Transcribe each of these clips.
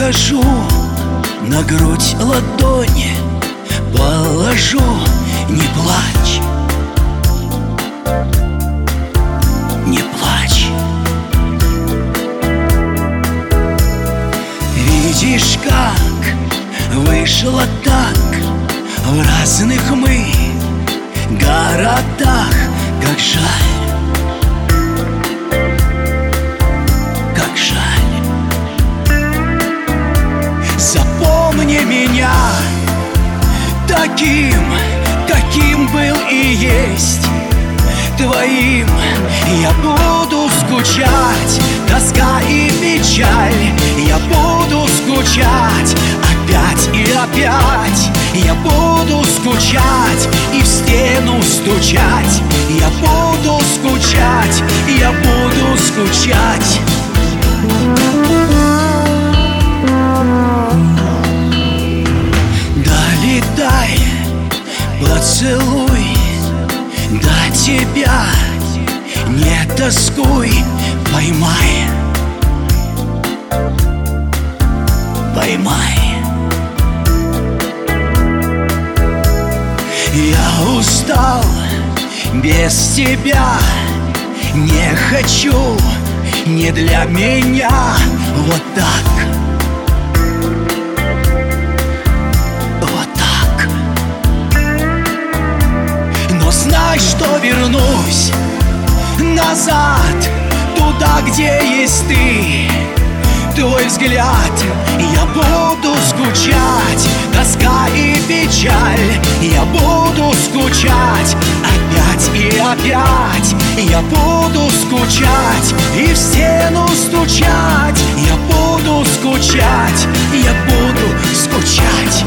ухожу, на грудь ладони положу. Не плачь, не плачь. Видишь, как вышло так в разных мы городах. Как жаль, как жаль. Запомни меня таким, каким был и есть. Твоим я буду скучать, тоска и печаль. Я буду скучать опять и опять. Я буду скучать и в стену стучать. Я буду скучать, я буду скучать. Долетай, поцелуй, до тебя не тоскуй. Поймай, поймай. Я устал без тебя, не хочу, не для меня. Вот так, вот так. Но знай, что вернусь назад, туда, где есть ты. Твой взгляд, я буду скучать, тоска и печаль. Я буду скучать опять и опять. Я буду скучать и в стену стучать. Я буду скучать, я буду скучать.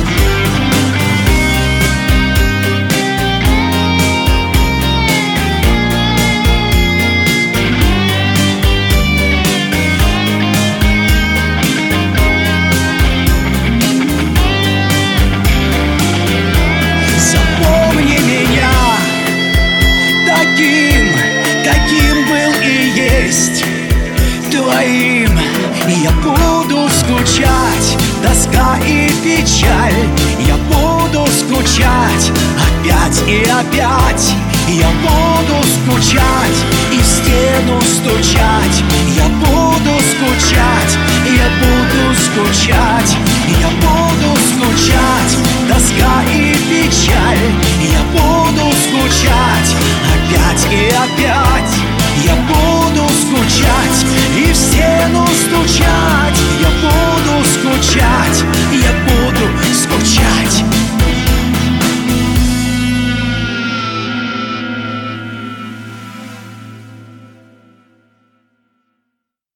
Твоим я буду скучать, тоска и печаль. Я буду скучать опять и опять. Я буду скучать и в стену стучать. Я